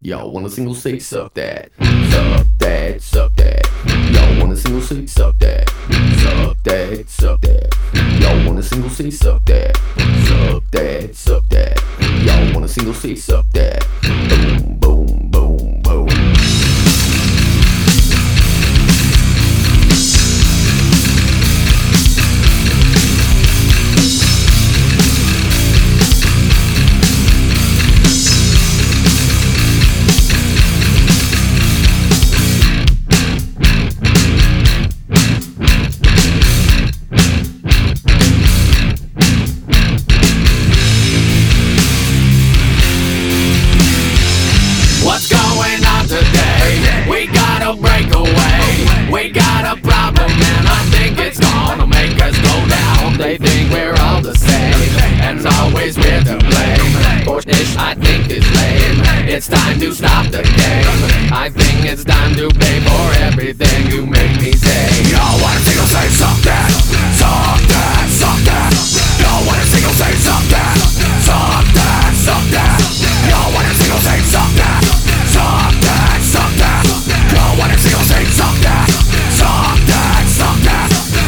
Y'all want a single say suck that, suck that, suck that. Y'all want a single say suck that, suck that, suck that. Y'all want a single say suck that, suck that, suck that. Y'all want a single say suck that. Boom, boom, boom, boom. What's going on today? We gotta break away. We got a problem and I think it's gonna make us go down. They think we're all the same, and it's always we're to blame. For this I think is lame. It's time to stop the game. I think it's time to pay for everything you make me say. Y'all want a single say suck that, suck that, suck that. Y'all want a single say suck that, suck that, suck that. Y'all want a single say suck that, suck that, suck that. Y'all want a single say suck that, suck that, suck that.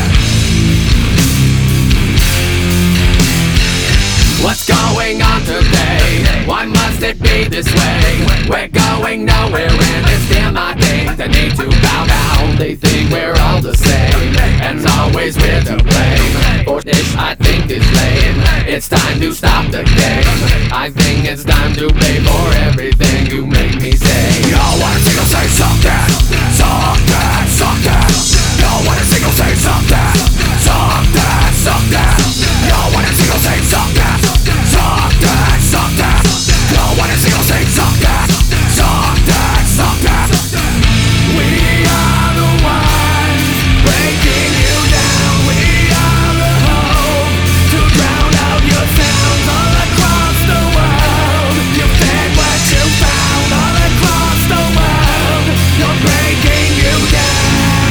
What's going on today? Why must it be this way? We're going nowhere and it's still not things that need to bow down. They think we're all the same, and it's always we're to blame. For this I think is lame. It's time to stop the game. I think it's time to pay for everything you make me say. Y'all want a single say suck that, suck that, suck that. Y'all want a single say suck that, suck that, suck that. Y'all want a single say suck that, suck that, suck that. Y'all want a single say suck that, suck that, suck that. We are the ones breaking you down. We are the hope to drown out your sounds all across the world. You fed what you found all across the world. You're breaking you down.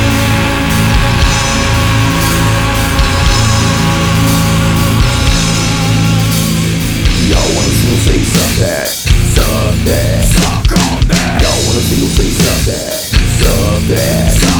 Y'all want a single say suck that, suck that, Suck on that, y'all want a single say suck that, suck that.